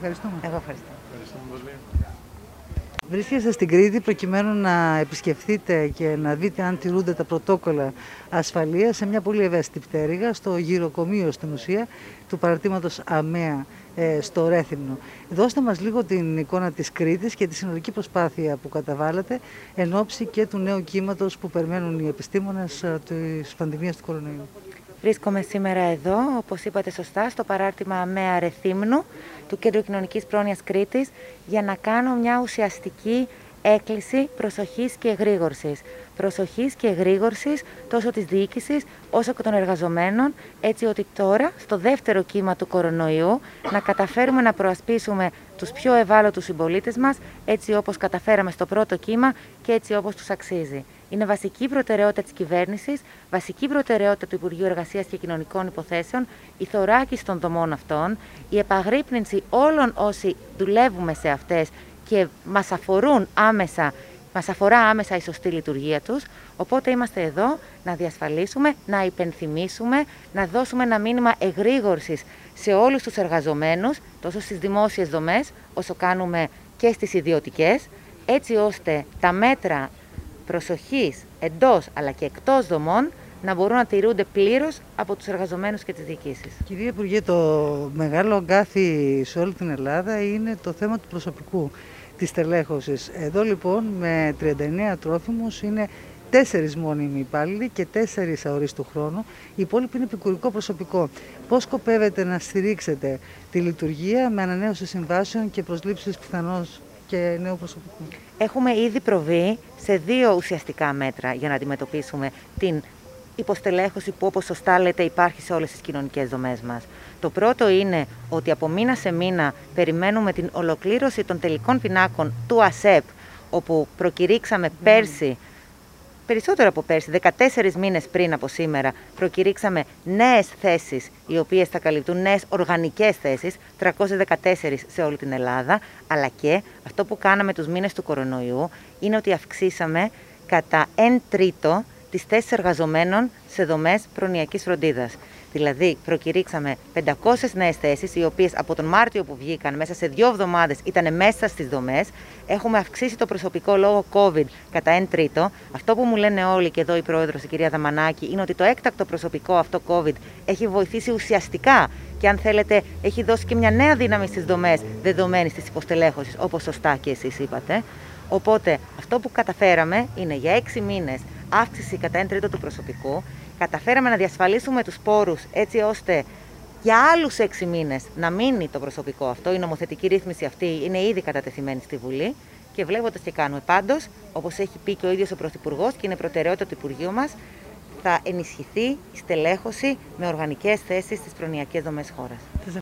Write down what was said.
ευχαριστούμε. Εγώ ευχαριστώ. Ευχαριστούμε πολύ. Βρίσκεστε στην Κρήτη προκειμένου να επισκεφθείτε και να δείτε αν τηρούνται τα πρωτόκολλα ασφαλείας σε μια πολύ ευαίσθητη πτέρυγα, στο γυροκομείο στην ουσία του παραρτήματος ΑΜΕΑ στο Ρέθυμνο. Δώστε μας λίγο την εικόνα της Κρήτης και τη συνολική προσπάθεια που καταβάλλετε εν ώψη και του νέου κύματος που περιμένουν οι επιστήμονες της πανδημίας του κορονοϊού. Βρίσκομαι σήμερα εδώ, όπως είπατε σωστά, στο παράρτημα ΑΜΕΑ Ρεθύμνου του Κέντρου Κοινωνικής Πρόνοιας Κρήτης για να κάνω μια ουσιαστική έκκληση προσοχής και εγρήγορσης. Προσοχής και εγρήγορσης τόσο της διοίκησης όσο και των εργαζομένων, έτσι ότι τώρα, στο δεύτερο κύμα του κορονοϊού, να καταφέρουμε να προασπίσουμε τους πιο ευάλωτους συμπολίτες μας, έτσι όπως καταφέραμε στο πρώτο κύμα και έτσι όπως τους αξίζει. Είναι βασική προτεραιότητα της κυβέρνησης, βασική προτεραιότητα του Υπουργείου Εργασίας και Κοινωνικών Υποθέσεων, η θωράκιση των δομών αυτών, η επαγρύπνηση όλων όσοι δουλεύουμε σε αυτές και μας αφορά άμεσα η σωστή λειτουργία τους. Οπότε είμαστε εδώ να διασφαλίσουμε, να υπενθυμίσουμε, να δώσουμε ένα μήνυμα εγρήγορσης σε όλους τους εργαζομένους, τόσο στις δημόσιες δομές, όσο κάνουμε και στις ιδιωτικές, έτσι ώστε τα μέτρα προσοχής εντός αλλά και εκτός δομών να μπορούν να τηρούνται πλήρως από τους εργαζομένους και τις διοικήσεις. Κυρία Υπουργέ, το μεγάλο αγκάθι σε όλη την Ελλάδα είναι το θέμα του προσωπικού, της τελέχωσης. Εδώ λοιπόν με 39 τρόφιμους είναι 4 μόνιμοι υπάλληλοι και 4 αορίστου χρόνου. Η υπόλοιπη είναι επικουρικό προσωπικό. Πώς σκοπεύετε να στηρίξετε τη λειτουργία με ανανέωση συμβάσεων και προσλήψεις πιθανώς και νέου προσωπικού? Έχουμε ήδη προβεί σε 2 ουσιαστικά μέτρα για να αντιμετωπίσουμε την υποστελέχωση που, όπως σωστά λέτε, υπάρχει σε όλες τις κοινωνικές δομές μας. Το πρώτο είναι ότι από μήνα σε μήνα περιμένουμε την ολοκλήρωση των τελικών πινάκων του ΑΣΕΠ, όπου προκηρύξαμε πέρσι, περισσότερο από πέρσι, 14 μήνες πριν από σήμερα, προκηρύξαμε νέες θέσεις, οι οποίες θα καλυπτούν νέες οργανικές θέσεις, 314 σε όλη την Ελλάδα, αλλά και αυτό που κάναμε τους μήνες του κορονοϊού είναι ότι αυξήσαμε κατά 1/3 τις θέσεις εργαζομένων σε δομές προνοιακής φροντίδας. Δηλαδή, προκηρύξαμε 500 νέες θέσεις, οι οποίες από τον Μάρτιο που βγήκαν, μέσα σε 2 εβδομάδες ήταν μέσα στις δομές. Έχουμε αυξήσει το προσωπικό λόγω COVID κατά 1/3. Αυτό που μου λένε όλοι, και εδώ η πρόεδρος, η κυρία Δαμανάκη, είναι ότι το έκτακτο προσωπικό αυτό COVID έχει βοηθήσει ουσιαστικά και, αν θέλετε, έχει δώσει και μια νέα δύναμη στις δομές, δεδομένης της υποστελέχωσης, όπως σωστά και εσείς είπατε. Οπότε, αυτό που καταφέραμε είναι για 6 μήνες αύξηση κατά 1/3 του προσωπικού. Καταφέραμε να διασφαλίσουμε τους πόρους έτσι ώστε για άλλους 6 μήνες να μείνει το προσωπικό αυτό. Η νομοθετική ρύθμιση αυτή είναι ήδη κατατεθειμένη στη Βουλή και βλέποντας τι κάνουμε. Πάντως, όπως έχει πει και ο ίδιος ο Πρωθυπουργός και είναι προτεραιότητα του Υπουργείου μας, θα ενισχυθεί η στελέχωση με οργανικές θέσεις στις προνοιακές δομές χώρας.